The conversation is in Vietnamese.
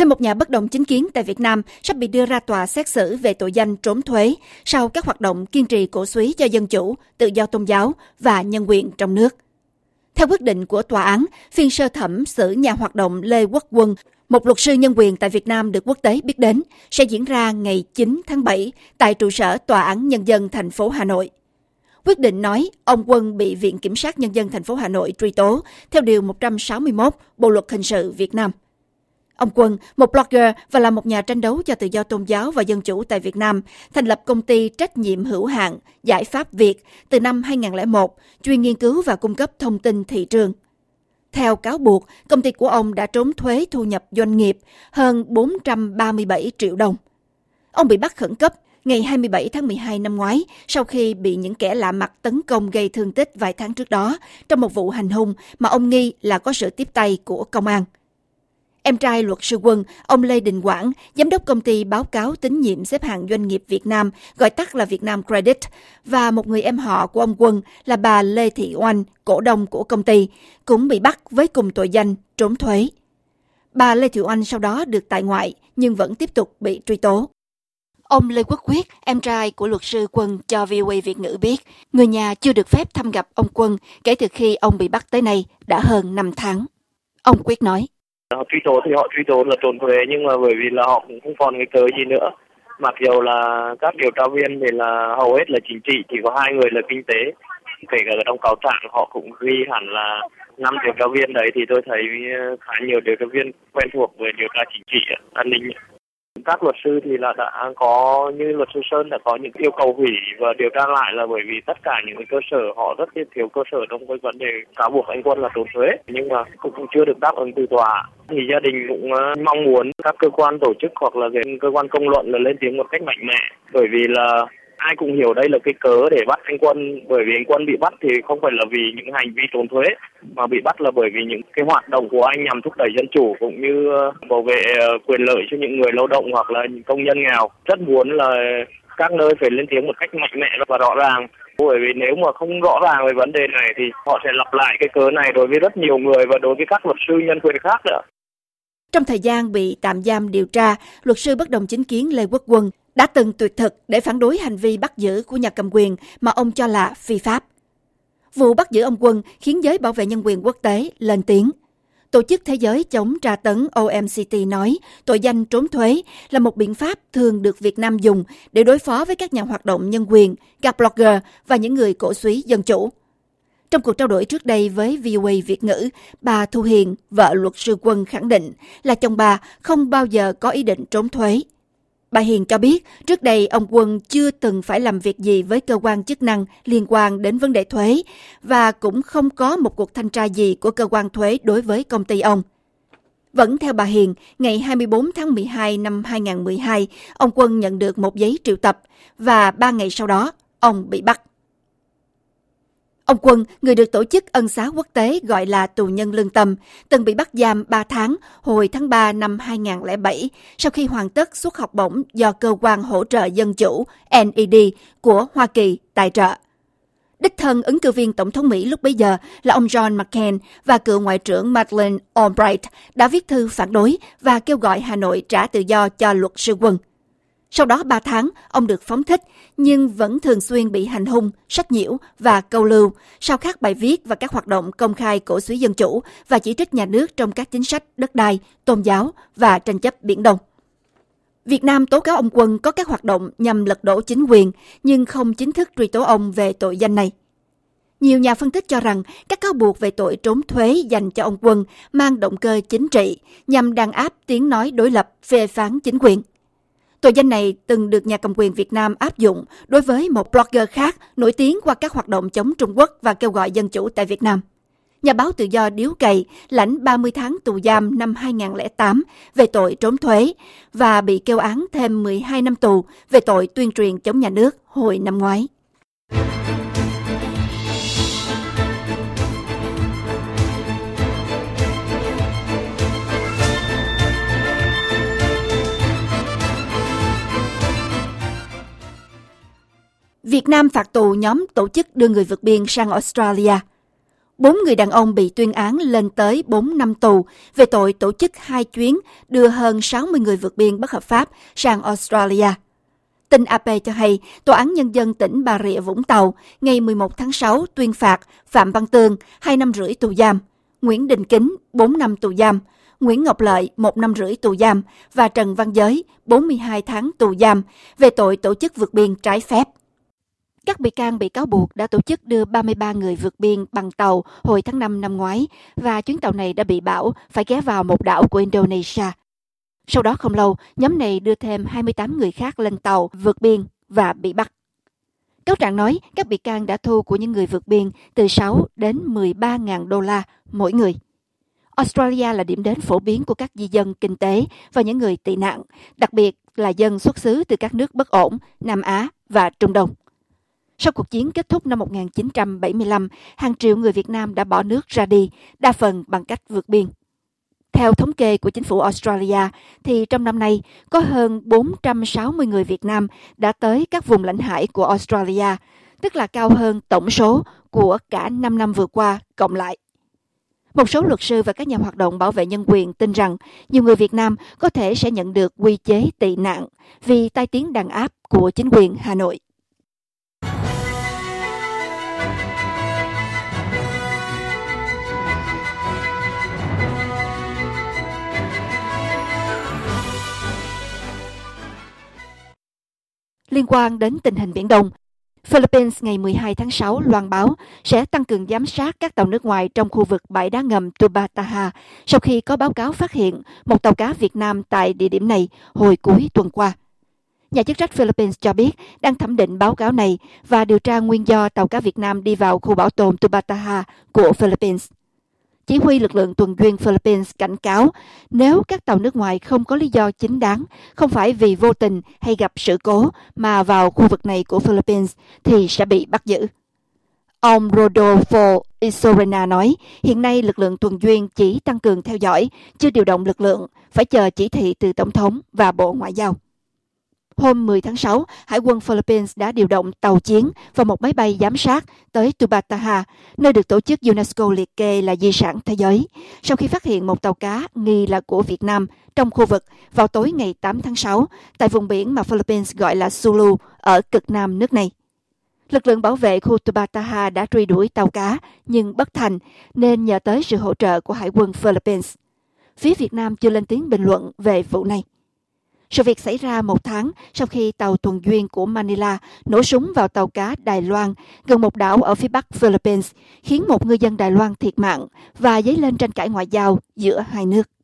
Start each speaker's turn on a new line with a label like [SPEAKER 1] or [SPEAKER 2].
[SPEAKER 1] Thêm một nhà bất đồng chính kiến tại Việt Nam sắp bị đưa ra tòa xét xử về tội danh trốn thuế sau các hoạt động kiên trì cổ súy cho dân chủ, tự do tôn giáo và nhân quyền trong nước. Theo quyết định của tòa án, phiên sơ thẩm xử nhà hoạt động Lê Quốc Quân, một luật sư nhân quyền tại Việt Nam được quốc tế biết đến, sẽ diễn ra ngày 9 tháng 7 tại trụ sở Tòa án Nhân dân thành phố Hà Nội. Quyết định nói ông Quân bị Viện Kiểm sát Nhân dân thành phố Hà Nội truy tố theo Điều 161 Bộ Luật Hình sự Việt Nam. Ông Quân, một blogger và là một nhà tranh đấu cho tự do tôn giáo và dân chủ tại Việt Nam, thành lập công ty trách nhiệm hữu hạn Giải pháp Việt từ năm 2001, chuyên nghiên cứu và cung cấp thông tin thị trường. Theo cáo buộc, công ty của ông đã trốn thuế thu nhập doanh nghiệp hơn 437 triệu đồng. Ông bị bắt khẩn cấp ngày 27 tháng 12 năm ngoái sau khi bị những kẻ lạ mặt tấn công gây thương tích vài tháng trước đó trong một vụ hành hung mà ông nghi là có sự tiếp tay của công an. Em trai luật sư Quân, ông Lê Đình Quảng, giám đốc công ty báo cáo tín nhiệm xếp hạng doanh nghiệp Việt Nam, gọi tắt là Việt Nam Credit, và một người em họ của ông Quân là bà Lê Thị Oanh, cổ đông của công ty, cũng bị bắt với cùng tội danh trốn thuế. Bà Lê Thị Oanh sau đó được tại ngoại nhưng vẫn tiếp tục bị truy tố. Ông Lê Quốc Quyết, em trai của luật sư Quân, cho VOA Việt ngữ biết, người nhà chưa được phép thăm gặp ông Quân kể từ khi ông bị bắt tới nay đã hơn 5 tháng. Ông Quyết nói.
[SPEAKER 2] Họ truy tố thì họ truy tố là trốn thuế, nhưng mà bởi vì là họ cũng không còn cái cớ gì nữa. Mặc dù là các điều tra viên thì là hầu hết là chính trị, chỉ có 2 người là kinh tế. Kể cả trong cáo trạng họ cũng ghi hẳn là 5 điều tra viên đấy, thì tôi thấy khá nhiều điều tra viên quen thuộc với điều tra chính trị, an ninh. Các luật sư thì là đã có, như luật sư Sơn đã có những yêu cầu hủy và điều tra lại, là bởi vì tất cả những cơ sở họ rất thiếu cơ sở trong cái vấn đề cáo buộc anh Quân là trốn thuế, nhưng mà cũng chưa được đáp ứng từ tòa. Thì gia đình cũng mong muốn các cơ quan tổ chức hoặc là cơ quan công luận là lên tiếng một cách mạnh mẽ, bởi vì là ai cũng hiểu đây là cái cớ để bắt anh Quân, bởi vì anh Quân bị bắt thì không phải là vì những hành vi trốn thuế, mà bị bắt là bởi vì những cái hoạt động của anh nhằm thúc đẩy dân chủ cũng như bảo vệ quyền lợi cho những người lao động hoặc là những công nhân nghèo. Rất muốn là các nơi phải lên tiếng một cách mạnh mẽ và rõ ràng, bởi vì nếu mà không rõ ràng về vấn đề này thì họ sẽ lặp lại cái cớ này đối với rất nhiều người và đối với các luật sư nhân quyền khác nữa.
[SPEAKER 1] Trong thời gian bị tạm giam điều tra, luật sư bất đồng chính kiến Lê Quốc Quân đã từng tuyệt thực để phản đối hành vi bắt giữ của nhà cầm quyền mà ông cho là phi pháp. Vụ bắt giữ ông Quân khiến giới bảo vệ nhân quyền quốc tế lên tiếng. Tổ chức Thế giới chống tra tấn OMCT nói tội danh trốn thuế là một biện pháp thường được Việt Nam dùng để đối phó với các nhà hoạt động nhân quyền, các blogger và những người cổ súy dân chủ. Trong cuộc trao đổi trước đây với VOA Việt ngữ, bà Thu Hiền, vợ luật sư Quân, khẳng định là chồng bà không bao giờ có ý định trốn thuế. Bà Hiền cho biết trước đây ông Quân chưa từng phải làm việc gì với cơ quan chức năng liên quan đến vấn đề thuế và cũng không có một cuộc thanh tra gì của cơ quan thuế đối với công ty ông. Vẫn theo bà Hiền, ngày 24 tháng 12 năm 2012, ông Quân nhận được một giấy triệu tập và 3 ngày sau đó, ông bị bắt. Ông Quân, người được tổ chức ân xá quốc tế gọi là tù nhân lương tâm, từng bị bắt giam 3 tháng hồi tháng 3 năm 2007 sau khi hoàn tất suất học bổng do Cơ quan Hỗ trợ Dân chủ NED của Hoa Kỳ tài trợ. Đích thân ứng cử viên Tổng thống Mỹ lúc bấy giờ là ông John McCain và cựu Ngoại trưởng Madeleine Albright đã viết thư phản đối và kêu gọi Hà Nội trả tự do cho luật sư Quân. Sau đó 3 tháng, ông được phóng thích, nhưng vẫn thường xuyên bị hành hung, sách nhiễu và câu lưu sau các bài viết và các hoạt động công khai cổ súy dân chủ và chỉ trích nhà nước trong các chính sách đất đai, tôn giáo và tranh chấp Biển Đông. Việt Nam tố cáo ông Quân có các hoạt động nhằm lật đổ chính quyền, nhưng không chính thức truy tố ông về tội danh này. Nhiều nhà phân tích cho rằng các cáo buộc về tội trốn thuế dành cho ông Quân mang động cơ chính trị nhằm đàn áp tiếng nói đối lập phê phán chính quyền. Tội danh này từng được nhà cầm quyền Việt Nam áp dụng đối với một blogger khác nổi tiếng qua các hoạt động chống Trung Quốc và kêu gọi dân chủ tại Việt Nam. Nhà báo tự do Điếu Cày lãnh 30 tháng tù giam năm 2008 về tội trốn thuế và bị kêu án thêm 12 năm tù về tội tuyên truyền chống nhà nước hồi năm ngoái. Việt Nam phạt tù nhóm tổ chức đưa người vượt biên sang Australia. 4 người đàn ông bị tuyên án lên tới 4 năm tù về tội tổ chức 2 chuyến đưa hơn 60 người vượt biên bất hợp pháp sang Australia. Tin AP cho hay, Tòa án Nhân dân tỉnh Bà Rịa Vũng Tàu ngày 11 tháng 6 tuyên phạt Phạm Văn Tương 2 năm rưỡi tù giam, Nguyễn Đình Kính 4 năm tù giam, Nguyễn Ngọc Lợi 1 năm rưỡi tù giam và Trần Văn Giới 42 tháng tù giam về tội tổ chức vượt biên trái phép. Các bị can bị cáo buộc đã tổ chức đưa 33 người vượt biên bằng tàu hồi tháng 5 năm ngoái và chuyến tàu này đã bị bão phải ghé vào một đảo của Indonesia. Sau đó không lâu, nhóm này đưa thêm 28 người khác lên tàu vượt biên và bị bắt. Cáo trạng nói các bị can đã thu của những người vượt biên từ 6 đến 13.000 đô la mỗi người. Australia là điểm đến phổ biến của các di dân kinh tế và những người tị nạn, đặc biệt là dân xuất xứ từ các nước bất ổn, Nam Á và Trung Đông. Sau cuộc chiến kết thúc năm 1975, hàng triệu người Việt Nam đã bỏ nước ra đi, đa phần bằng cách vượt biên. Theo thống kê của chính phủ Australia, thì trong năm nay có hơn 460 người Việt Nam đã tới các vùng lãnh hải của Australia, tức là cao hơn tổng số của cả 5 năm vừa qua cộng lại. Một số luật sư và các nhà hoạt động bảo vệ nhân quyền tin rằng nhiều người Việt Nam có thể sẽ nhận được quy chế tị nạn vì tai tiếng đàn áp của chính quyền Hà Nội. Liên quan đến tình hình Biển Đông, Philippines ngày 12 tháng 6 loan báo sẽ tăng cường giám sát các tàu nước ngoài trong khu vực bãi đá ngầm Tubataha sau khi có báo cáo phát hiện một tàu cá Việt Nam tại địa điểm này hồi cuối tuần qua. Nhà chức trách Philippines cho biết đang thẩm định báo cáo này và điều tra nguyên do tàu cá Việt Nam đi vào khu bảo tồn Tubataha của Philippines. Chỉ huy lực lượng tuần duyên Philippines cảnh cáo nếu các tàu nước ngoài không có lý do chính đáng, không phải vì vô tình hay gặp sự cố mà vào khu vực này của Philippines thì sẽ bị bắt giữ. Ông Rodolfo Isorena nói hiện nay lực lượng tuần duyên chỉ tăng cường theo dõi, chưa điều động lực lượng, phải chờ chỉ thị từ Tổng thống và Bộ Ngoại giao. Hôm 10 tháng 6, Hải quân Philippines đã điều động tàu chiến và một máy bay giám sát tới Tubataha, nơi được tổ chức UNESCO liệt kê là di sản thế giới, sau khi phát hiện một tàu cá nghi là của Việt Nam trong khu vực vào tối ngày 8 tháng 6 tại vùng biển mà Philippines gọi là Sulu ở cực nam nước này. Lực lượng bảo vệ khu Tubataha đã truy đuổi tàu cá nhưng bất thành nên nhờ tới sự hỗ trợ của Hải quân Philippines. Phía Việt Nam chưa lên tiếng bình luận về vụ này. Sự việc xảy ra một tháng sau khi tàu tuần duyên của Manila nổ súng vào tàu cá Đài Loan gần một đảo ở phía bắc Philippines, khiến một ngư dân Đài Loan thiệt mạng và dấy lên tranh cãi ngoại giao giữa hai nước.